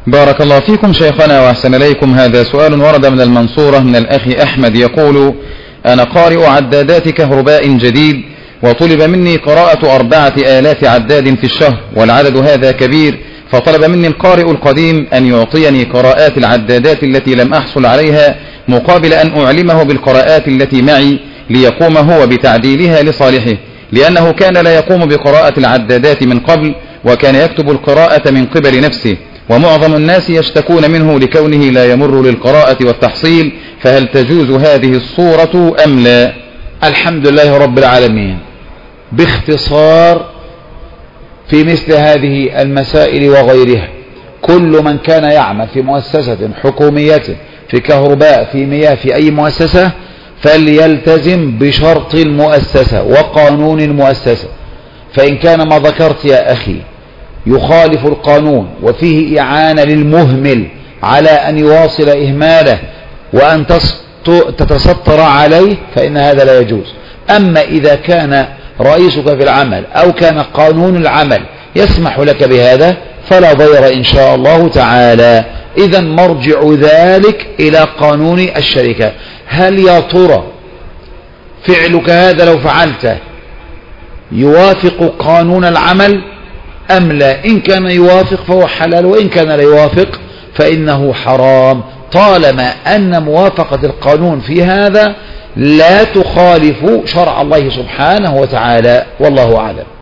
بارك الله فيكم شيخنا وأحسن إليكم. هذا سؤال ورد من المنصورة من الأخ أحمد يقول: أنا قارئ عدادات كهرباء جديد، وطلب مني قراءة 4000 عداد في الشهر، والعدد هذا كبير، فطلب مني القارئ القديم أن يعطيني قراءات العدادات التي لم أحصل عليها، مقابل أن أعلمه بالقراءات التي معي ليقوم هو بتعديلها لصالحه، لأنه كان لا يقوم بقراءة العدادات من قبل، وكان يكتب القراءة من قبل نفسه، ومعظم الناس يشتكون منه لكونه لا يمر للقراءة والتحصيل، فهل تجوز هذه الصورة أم لا؟ الحمد لله رب العالمين. باختصار في مثل هذه المسائل وغيرها، كل من كان يعمل في مؤسسة حكومية في كهرباء في مياه في أي مؤسسة فليلتزم بشرط المؤسسة وقانون المؤسسة، فإن كان ما ذكرت يا أخي يخالف القانون وفيه إعانة للمهمل على أن يواصل إهماله وأن تتستر عليه فإن هذا لا يجوز. أما إذا كان رئيسك في العمل أو كان قانون العمل يسمح لك بهذا فلا ضير إن شاء الله تعالى. إذا مرجع ذلك إلى قانون الشركة. هل يا ترى فعلك هذا لو فعلته يوافق قانون العمل أم لا؟ إن كان يوافق فهو حلال، وإن كان لا يوافق فإنه حرام، طالما أن موافقة القانون في هذا لا تخالف شرع الله سبحانه وتعالى، والله أعلم.